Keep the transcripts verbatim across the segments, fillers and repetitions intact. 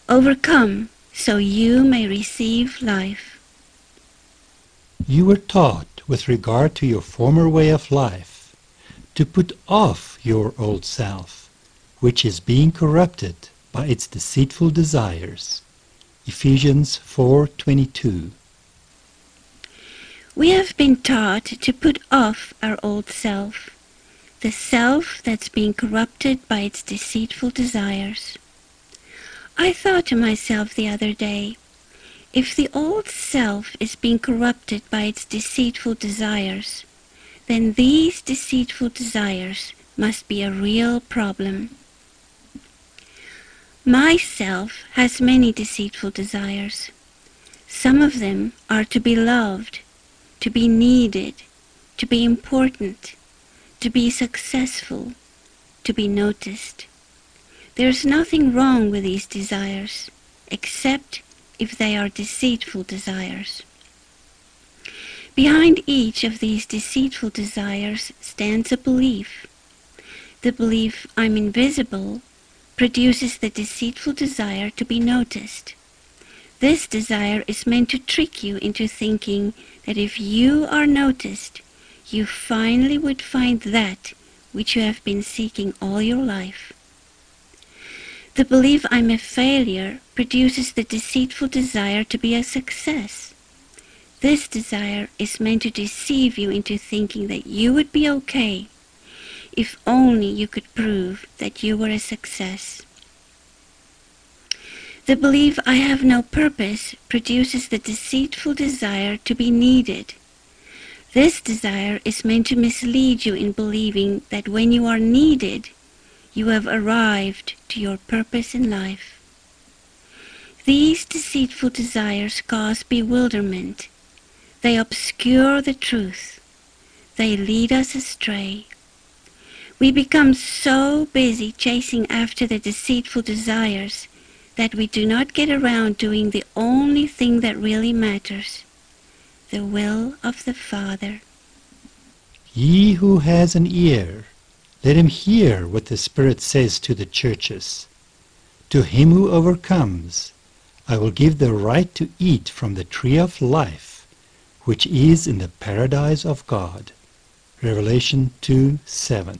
Overcome, so you may receive life. You were taught, with regard to your former way of life, to put off your old self, which is being corrupted by its deceitful desires. Ephesians four twenty-two. We have been taught to put off our old self, the self that's being corrupted by its deceitful desires. I thought to myself the other day, if the old self is being corrupted by its deceitful desires, then these deceitful desires must be a real problem. My self has many deceitful desires. Some of them are to be loved, to be needed, to be important, to be successful, to be noticed. There's nothing wrong with these desires, except if they are deceitful desires. Behind each of these deceitful desires stands a belief. The belief I'm invisible produces the deceitful desire to be noticed. This desire is meant to trick you into thinking that if you are noticed, you finally would find that which you have been seeking all your life. The belief I'm a failure produces the deceitful desire to be a success. This desire is meant to deceive you into thinking that you would be okay if only you could prove that you were a success. The belief I have no purpose produces the deceitful desire to be needed. This desire is meant to mislead you in believing that when you are needed, you have arrived to your purpose in life. These deceitful desires cause bewilderment. They obscure the truth. They lead us astray. We become so busy chasing after the deceitful desires that we do not get around doing the only thing that really matters, the will of the Father. He who has an ear, let him hear what the Spirit says to the churches. To him who overcomes, I will give the right to eat from the tree of life, which is in the paradise of God. Revelation two seven.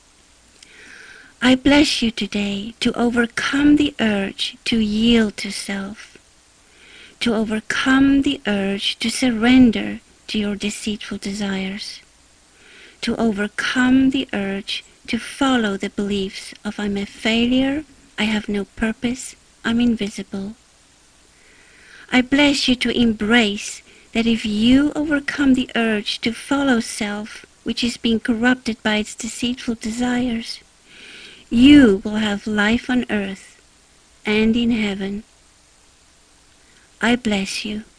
I bless you today to overcome the urge to yield to self, to overcome the urge to surrender to your deceitful desires, to overcome the urge to follow the beliefs of I'm a failure, I have no purpose, I'm invisible. I bless you to embrace that if you overcome the urge to follow self, which is being corrupted by its deceitful desires, you will have life on earth and in heaven. I bless you.